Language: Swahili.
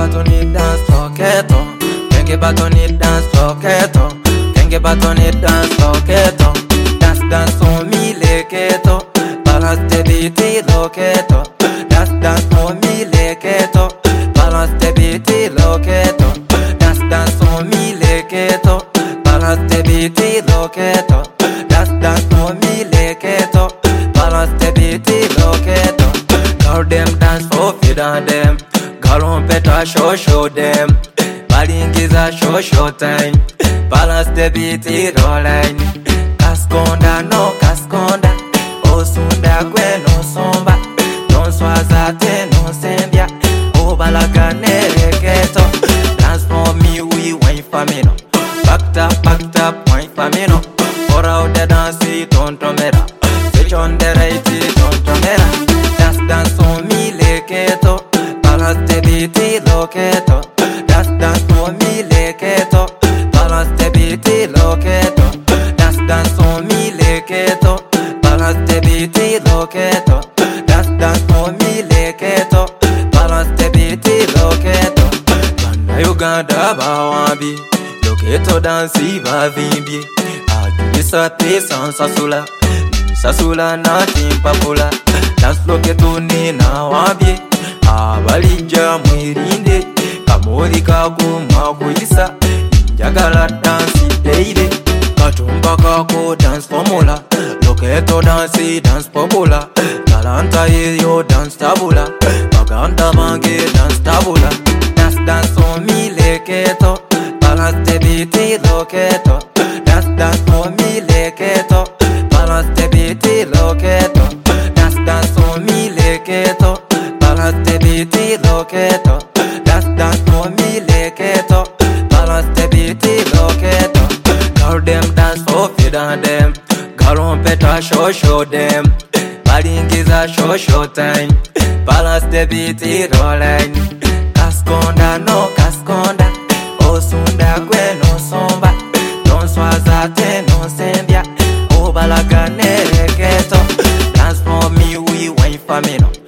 batoni dance loketo. Kenge batoni dance loketo. Kenge batoni dance loketo. Dance on me leketo. Balance the beat loketo. Dance on me leketo. Balance the beat loketo. Dance on me leketo. Balance the beat loketo. Dance on me leketo. Balance the beat loketo. Girl them dance for feed on them. Girl on better show them. Balingiza show time. Balance the beat rolling. Kaskonda no kaskonda. Osunda gwe no somba. Non swaza te no sembia. Obalaga nereketo. Dance for me we wine for me no. Backed up wine for me no. For out the dance tontomera. Switch on the right tontomera. Dance on me leketo. Balance the beat loketo. Dance on me leketo. Balance the beat loketo. Dance on me leketo. Balance the beat loketo. Dance on me leketo. Balance the beat loketo. Banda Uganda bawambi. Loketo dansi bavimbi. Adisa pesa sasula. Sasula na timpapula. Dance loketo ni na wambi. Abalija mwirinde. Kamoli kaguma kuyisa. Njagala dansi deide. Katumba kako dance formula. Loketo dansi dance popular. Talanta yo dance tabula. Baganda mange dance tabula. Dance on me leketo. Balance the beat loketo. Dance on me leketo. Balance the beat loketo. Dance on me leketo. Balance the beat loketo. Dance on me leketo. Balance the beat loketo. Girl them dance for feed on them. Girl on better show them. Balingiza show time. Balance the beat rolling. Kaskonda no kaskonda. Osunda gwe no somba. Don't swaza te no sembia. Obalaga nereketo. Dance for me we wine for me no.